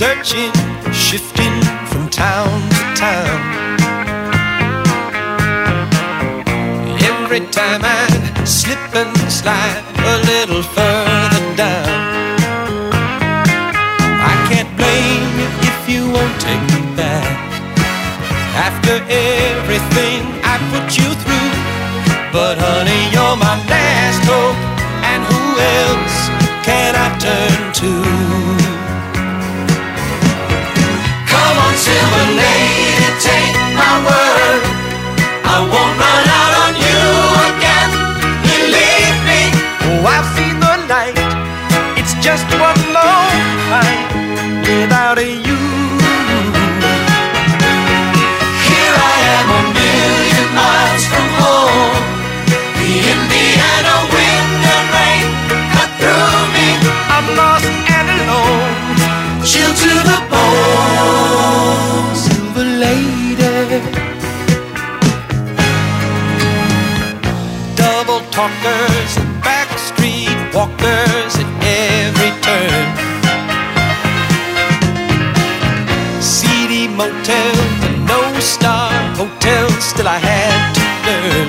searching, shifting from town to town. Every time I'd slip and slide a little further down. I can't blame you if you won't take me back. After everything I put you through, but honey, you're my last hope, and who else can I turn to? Come on, silver lady, take my word, I won't run out on you again. Believe me, oh, I've seen the light. It's just one long fight without you. Here I am, a million miles from home. The Indiana wind and rain cut through me. I'm lost and alone, chilled to the bone. Silver lady, double talkers and backstreet walkers at every turn. Seedy motels and no-star hotels, still I had to learn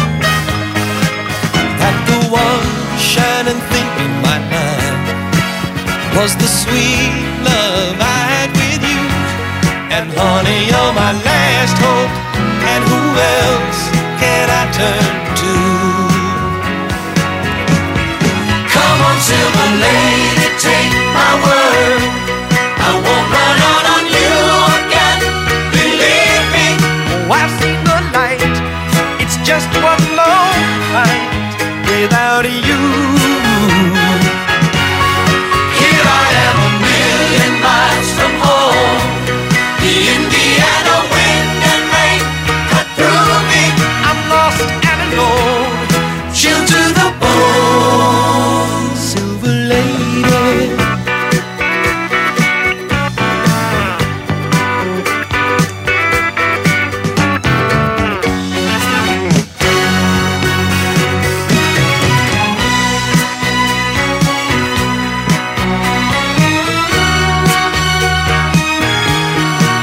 that the one shining thing in my mind was the sweet love I had with you. And honey, you're my last hope, and who else can I turn to? Come on, silver lady, take my word, I won't run out on you again. Believe me, oh, I've seen the light. It's just one long fight without you. Here I am, a million miles from home. The Indiana wind and rain cut through me. I'm lost and alone, chilled to the bone. Silver lady,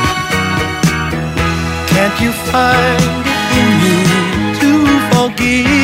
can't you find it in you to forgive?